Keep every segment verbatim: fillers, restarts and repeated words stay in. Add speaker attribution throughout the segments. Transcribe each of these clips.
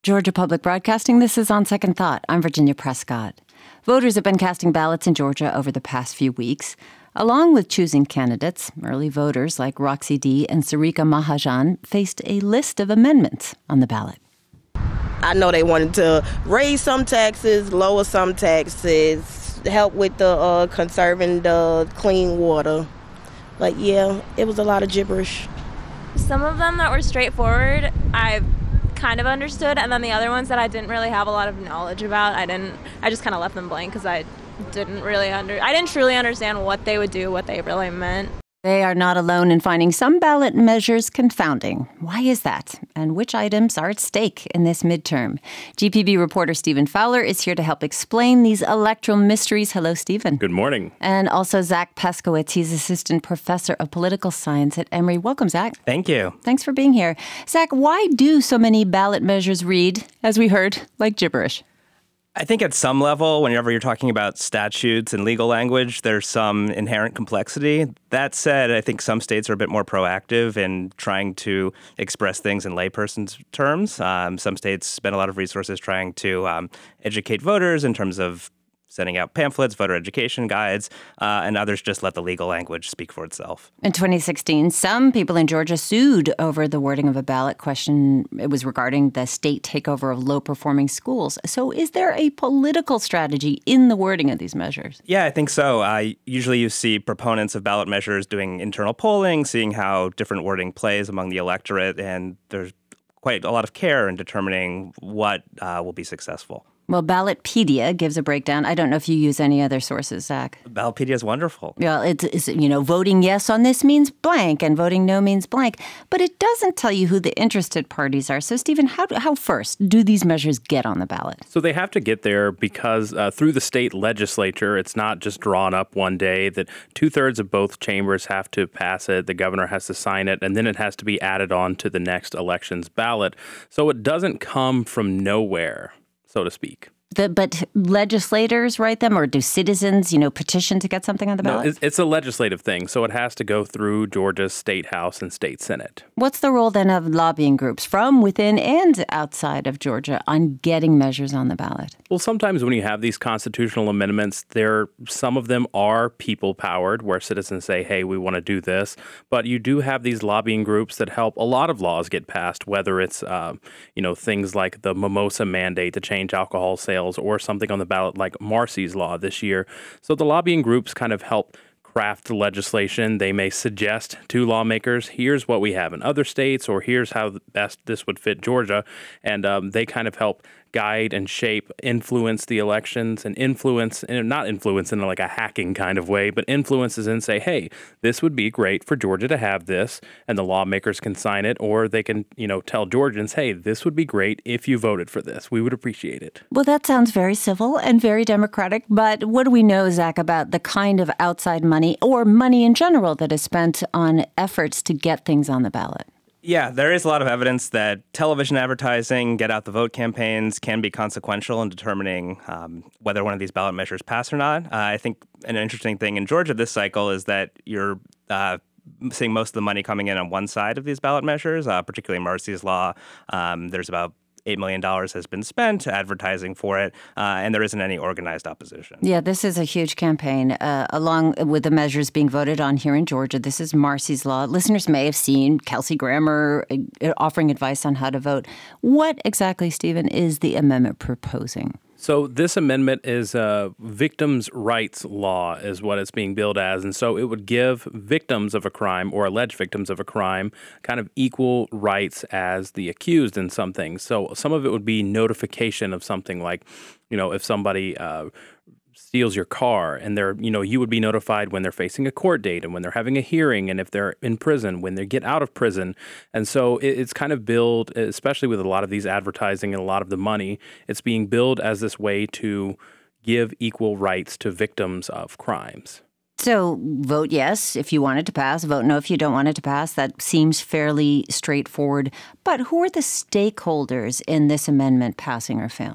Speaker 1: Georgia Public Broadcasting, this is On Second Thought. I'm Virginia Prescott. Voters have been casting ballots in Georgia over the past few weeks. Along with choosing candidates, early voters like Roxy D. and Sarika Mahajan faced a list of amendments on the ballot.
Speaker 2: I know they wanted to raise some taxes, lower some taxes, help with the uh, conserving the clean water. But yeah, it was a lot of gibberish.
Speaker 3: Some of them that were straightforward, I kind of understood, and then the other ones that I didn't really have a lot of knowledge about, I didn't. I just kind of left them blank because I didn't really under. I didn't truly understand what they would do, what they really meant.
Speaker 1: They are not alone in finding some ballot measures confounding. Why is that? And which items are at stake in this midterm? G P B reporter Stephen Fowler is here to help explain these electoral mysteries. Hello, Stephen.
Speaker 4: Good morning.
Speaker 1: And also Zach Peskowitz. He's assistant professor of political science at Emory. Welcome, Zach.
Speaker 5: Thank you.
Speaker 1: Thanks for being here. Zach, why do so many ballot measures read, as we heard, like gibberish?
Speaker 5: I think at some level, whenever you're talking about statutes and legal language, there's some inherent complexity. That said, I think some states are a bit more proactive in trying to express things in layperson's terms. Um, some states spend a lot of resources trying to um, educate voters in terms of sending out pamphlets, voter education guides, uh, and others just let the legal language speak for itself.
Speaker 1: In twenty sixteen, some people in Georgia sued over the wording of a ballot question. It was regarding the state takeover of low-performing schools. So is there a political strategy in the wording of these measures?
Speaker 5: Yeah, I think so. Uh, usually you see proponents of ballot measures doing internal polling, seeing how different wording plays among the electorate, and there's quite a lot of care in determining what uh, will be successful.
Speaker 1: Well, Ballotpedia gives a breakdown. I don't know if you use any other sources, Zach.
Speaker 5: Ballotpedia is wonderful.
Speaker 1: Well, it's, it's, you know, voting yes on this means blank and voting no means blank. But it doesn't tell you who the interested parties are. So, Stephen, how, how first do these measures get on the ballot?
Speaker 4: So they have to get there because uh, through the state legislature, it's not just drawn up one day, that two-thirds of both chambers have to pass it, the governor has to sign it, and then it has to be added on to the next election's ballot. So it doesn't come from nowhere, so to speak.
Speaker 1: The, but legislators write them, or do citizens, you know, petition to get something on the ballot?
Speaker 4: No, it's, it's a legislative thing, so it has to go through Georgia's state house and state senate.
Speaker 1: What's the role then of lobbying groups from within and outside of Georgia on getting measures on the ballot?
Speaker 4: Well, sometimes when you have these constitutional amendments, there some of them are people-powered, where citizens say, hey, we want to do this. But you do have these lobbying groups that help a lot of laws get passed, whether it's, uh, you know, things like the mimosa mandate to change alcohol sales, or something on the ballot like Marcy's Law this year. So the lobbying groups kind of help craft the legislation. They may suggest to lawmakers, here's what we have in other states, or here's how best this would fit Georgia. And um, they kind of help guide and shape, influence the elections, and influence, and not influence in like a hacking kind of way, but influences and say, hey, this would be great for Georgia to have this, and the lawmakers can sign it, or they can, you know, tell Georgians, hey, this would be great if you voted for this. We would appreciate it.
Speaker 1: Well, that sounds very civil and very democratic, but what do we know, Zach, about the kind of outside money or money in general that is spent on efforts to get things on the ballot?
Speaker 5: Yeah, there is a lot of evidence that television advertising, get out the vote campaigns can be consequential in determining um, whether one of these ballot measures pass or not. Uh, I think an interesting thing in Georgia this cycle is that you're uh, seeing most of the money coming in on one side of these ballot measures, uh, particularly Marcy's Law. Um, there's about eight million dollars has been spent advertising for it, uh, and there isn't any organized opposition.
Speaker 1: Yeah, this is a huge campaign. Uh, along with the measures being voted on here in Georgia, this is Marcy's Law. Listeners may have seen Kelsey Grammer uh, offering advice on how to vote. What exactly, Stephen, is the amendment proposing?
Speaker 4: So this amendment is a victims' rights law is what it's being billed as. And so it would give victims of a crime or alleged victims of a crime kind of equal rights as the accused in some things. So some of it would be notification of something like, you know, if somebody uh, steals your car and they're, you know, you would be notified when they're facing a court date and when they're having a hearing and if they're in prison, when they get out of prison. And so it, it's kind of billed, especially with a lot of these advertising and a lot of the money, it's being billed as this way to give equal rights to victims of crimes.
Speaker 1: So vote yes if you want it to pass, vote no if you don't want it to pass. That seems fairly straightforward. But who are the stakeholders in this amendment passing or failing?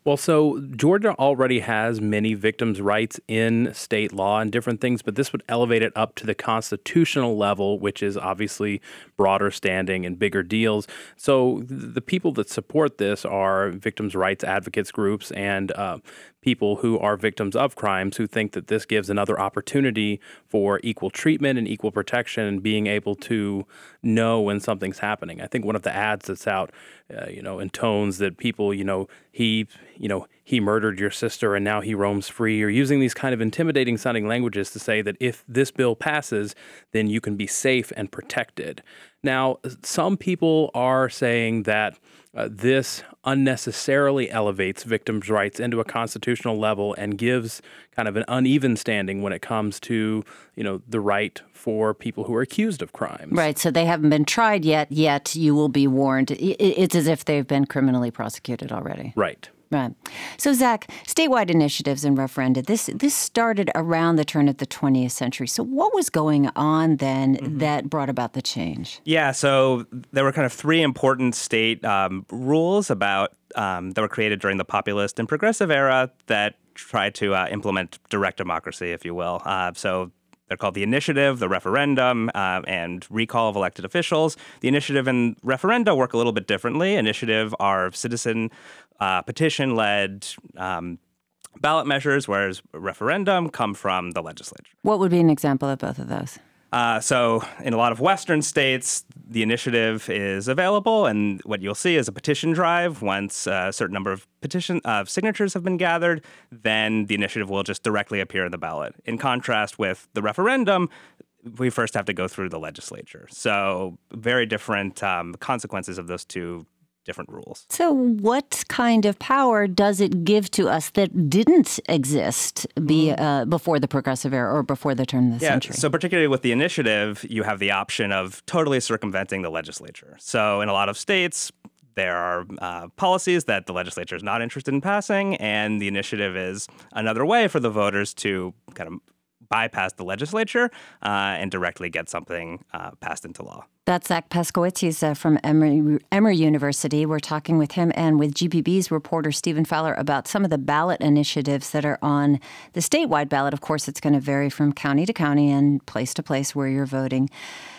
Speaker 4: Well, so Georgia already has many victims' rights in state law and different things, but this would elevate it up to the constitutional level, which is obviously broader standing and bigger deals. So the people that support this are victims' rights advocates groups and uh, people who are victims of crimes who think that this gives another opportunity for equal treatment and equal protection and being able to know when something's happening. I think one of the ads that's out, uh, you know, intones that people, you know, he, you know, he murdered your sister and now he roams free, or using these kind of intimidating sounding languages to say that if this bill passes, then you can be safe and protected. Now, some people are saying that uh, this unnecessarily elevates victims' rights into a constitutional level and gives kind of an uneven standing when it comes to, you know, the right for people who are accused of crimes.
Speaker 1: Right. So they haven't been tried yet, yet you will be warned. It's as if they've been criminally prosecuted already.
Speaker 4: Right.
Speaker 1: Right. So, Zach, statewide initiatives and referenda, this this started around the turn of the twentieth century. So what was going on then mm-hmm. that brought about the change?
Speaker 5: Yeah, so there were kind of three important state um, rules about um, that were created during the populist and progressive era that tried to uh, implement direct democracy, if you will. Uh, so they're called the initiative, the referendum, uh, and recall of elected officials. The initiative and referenda work a little bit differently. Initiative are citizen uh, petition-led um, ballot measures, whereas referendum come from the legislature.
Speaker 1: What would be an example of both of those?
Speaker 5: Uh, so in a lot of Western states, the initiative is available, and what you'll see is a petition drive. Once a certain number of petition uh, signatures have been gathered, then the initiative will just directly appear in the ballot. In contrast with the referendum, we first have to go through the legislature. So very different um, consequences of those two different rules.
Speaker 1: So what kind of power does it give to us that didn't exist be, uh, before the progressive era or before the turn of the
Speaker 5: yeah,
Speaker 1: century?
Speaker 5: So particularly with the initiative, you have the option of totally circumventing the legislature. So in a lot of states, there are uh, policies that the legislature is not interested in passing, and the initiative is another way for the voters to kind of bypass the legislature uh, and directly get something uh, passed into law.
Speaker 1: That's Zach Peskowitz. He's uh, from Emory, Emory University. We're talking with him and with G P B's reporter Stephen Fowler about some of the ballot initiatives that are on the statewide ballot. Of course, it's going to vary from county to county and place to place where you're voting.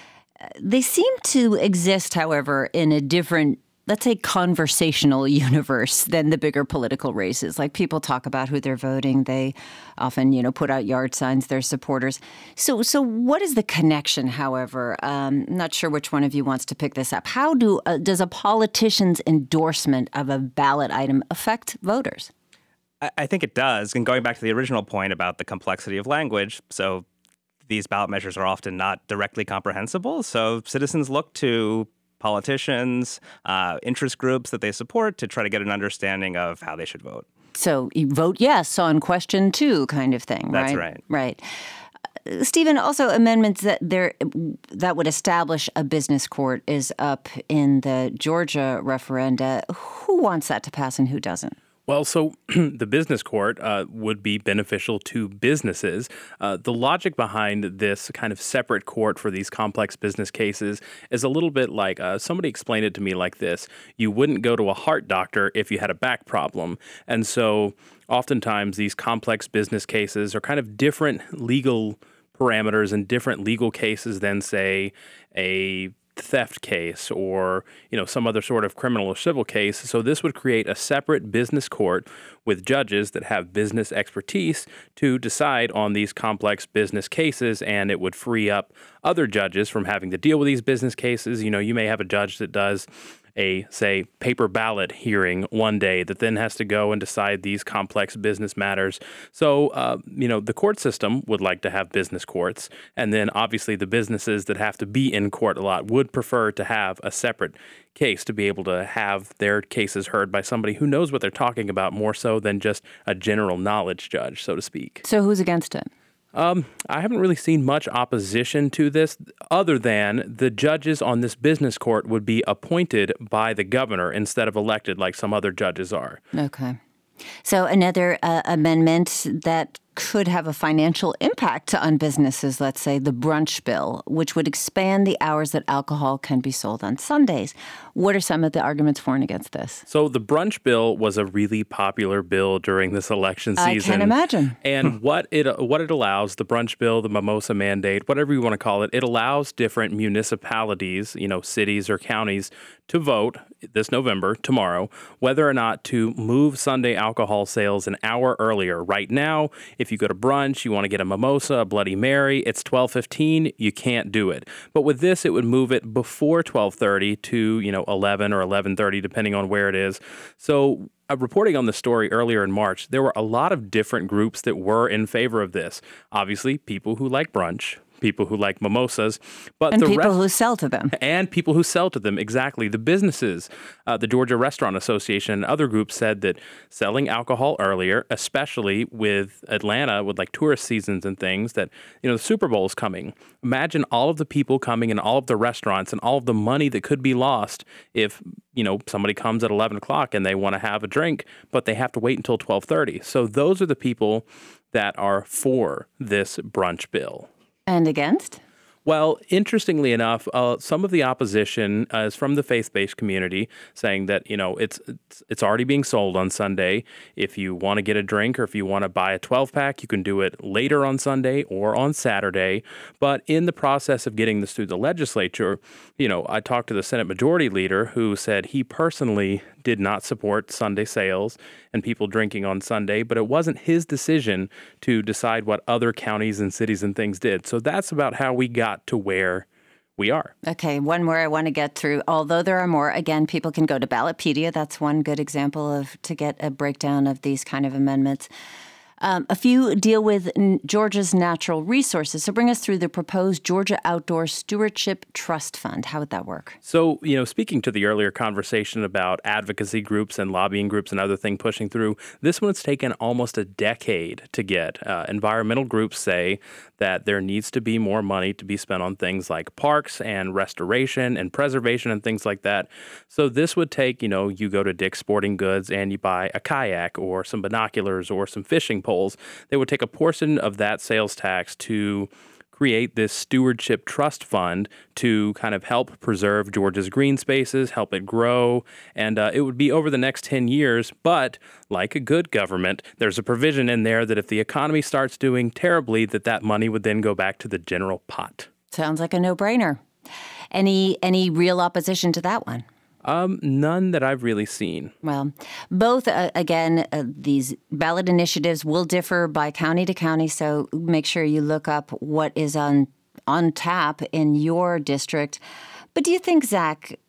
Speaker 1: They seem to exist, however, in a different, let's say, conversational universe than the bigger political races. Like, people talk about who they're voting. They often, you know, put out yard signs, their supporters. So so what is the connection, however? Um, I'm not sure which one of you wants to pick this up. How do uh, does a politician's endorsement of a ballot item affect voters?
Speaker 5: I, I think it does. And going back to the original point about the complexity of language, so these ballot measures are often not directly comprehensible. So citizens look to politicians, uh, interest groups that they support to try to get an understanding of how they should vote.
Speaker 1: So you vote yes on question two kind of thing,
Speaker 5: That's
Speaker 1: right?
Speaker 5: right.
Speaker 1: Right. Uh, Stephen, also amendments that there that would establish a business court is up in the Georgia referenda. Who wants that to pass and who doesn't?
Speaker 4: Well, so the business court uh, would be beneficial to businesses. Uh, the logic behind this kind of separate court for these complex business cases is a little bit like, uh, somebody explained it to me like this. You wouldn't go to a heart doctor if you had a back problem. And so oftentimes these complex business cases are kind of different legal parameters and different legal cases than, say, a theft case or, you know, some other sort of criminal or civil case. So this would create a separate business court with judges that have business expertise to decide on these complex business cases, and it would free up other judges from having to deal with these business cases. You know, you may have a judge that does a, say, paper ballot hearing one day that then has to go and decide these complex business matters. So, uh, you know, the court system would like to have business courts. And then obviously the businesses that have to be in court a lot would prefer to have a separate case to be able to have their cases heard by somebody who knows what they're talking about more so than just a general knowledge judge, so to speak.
Speaker 1: So who's against it?
Speaker 4: Um, I haven't really seen much opposition to this other than the judges on this business court would be appointed by the governor instead of elected like some other judges are.
Speaker 1: Okay. So another uh, amendment that could have a financial impact on businesses, let's say the brunch bill, which would expand the hours that alcohol can be sold on Sundays. What are some of the arguments for and against this?
Speaker 4: So the brunch bill was a really popular bill during this election season.
Speaker 1: I can imagine.
Speaker 4: And what it what it allows, the brunch bill, the mimosa mandate, whatever you want to call it, it allows different municipalities, you know, cities or counties to vote this November, tomorrow, whether or not to move Sunday alcohol sales an hour earlier. Right now, if you go to brunch, you want to get a mimosa, a Bloody Mary, it's twelve fifteen, you can't do it. But with this, it would move it before twelve thirty to, you know, eleven or eleven thirty, depending on where it is. So Uh, reporting on the story earlier in March, there were a lot of different groups that were in favor of this. Obviously, people who like brunch, people who like mimosas, but
Speaker 1: and
Speaker 4: the
Speaker 1: people
Speaker 4: rest,
Speaker 1: who sell to them.
Speaker 4: And people who sell to them, exactly. The businesses, uh, the Georgia Restaurant Association and other groups said that selling alcohol earlier, especially with Atlanta, with like tourist seasons and things, that, you know, the Super Bowl is coming. Imagine all of the people coming and all of the restaurants and all of the money that could be lost if, you know, somebody comes at eleven o'clock and they want to have a drink, but they have to wait until twelve thirty. So those are the people that are for this brunch bill.
Speaker 1: And against?
Speaker 4: Well, interestingly enough, uh, some of the opposition uh, is from the faith-based community, saying that, you know, it's, it's it's already being sold on Sunday. If you want to get a drink or if you want to buy a twelve-pack, you can do it later on Sunday or on Saturday. But in the process of getting this through the legislature, you know, I talked to the Senate Majority Leader who said he personally did not support Sunday sales and people drinking on Sunday, but it wasn't his decision to decide what other counties and cities and things did. So that's about how we got to where we are.
Speaker 1: Okay, one more I want to get through. Although there are more, again, people can go to Ballotpedia. That's one good example of to get a breakdown of these kind of amendments. Um, a few deal with n- Georgia's natural resources. So bring us through the proposed Georgia Outdoor Stewardship Trust Fund. How would that work?
Speaker 4: So, you know, speaking to the earlier conversation about advocacy groups and lobbying groups and other things pushing through, this one's taken almost a decade to get. Uh, environmental groups say that there needs to be more money to be spent on things like parks and restoration and preservation and things like that. So this would take, you know, you go to Dick's Sporting Goods and you buy a kayak or some binoculars or some fishing poles. They would take a portion of that sales tax to create this stewardship trust fund to kind of help preserve Georgia's green spaces, help it grow, and uh, it would be over the next ten years. But like a good government, there's a provision in there that if the economy starts doing terribly, that that money would then go back to the general pot.
Speaker 1: Sounds like a no-brainer. Any any real opposition to that one?
Speaker 4: Um, none that I've really seen.
Speaker 1: Well, both, uh, again, uh, these ballot initiatives will differ by county to county, so make sure you look up what is on on tap in your district. But do you think, Zach,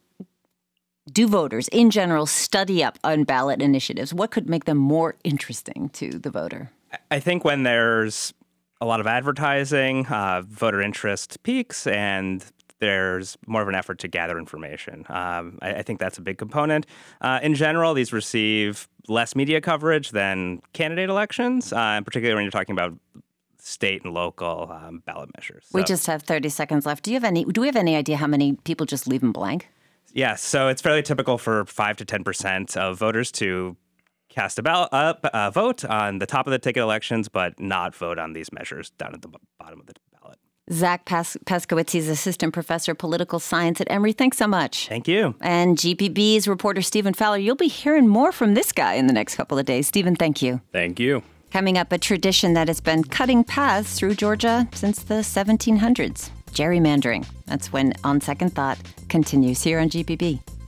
Speaker 1: do voters in general study up on ballot initiatives? What could make them more interesting to the voter?
Speaker 5: I think when there's a lot of advertising, uh, voter interest peaks, and there's more of an effort to gather information. Um, I, I think that's a big component. Uh, in general, these receive less media coverage than candidate elections, uh, particularly when you're talking about state and local um, ballot measures.
Speaker 1: We
Speaker 5: so,
Speaker 1: just have thirty seconds left. Do you have any? Do we have any idea how many people just leave them blank?
Speaker 5: Yeah, so it's fairly typical for five to ten percent of voters to cast a ballot, uh, uh, vote on the top of the ticket elections, but not vote on these measures down at the bottom of the ballot.
Speaker 1: Zach Pas- Paskowitz, he's assistant professor of political science at Emory. Thanks so much.
Speaker 5: Thank you.
Speaker 1: And G P B's reporter Stephen Fowler. You'll be hearing more from this guy in the next couple of days. Stephen, thank you.
Speaker 4: Thank you.
Speaker 1: Coming up, a tradition that has been cutting paths through Georgia since the seventeen hundreds. Gerrymandering. That's when On Second Thought continues here on G P B.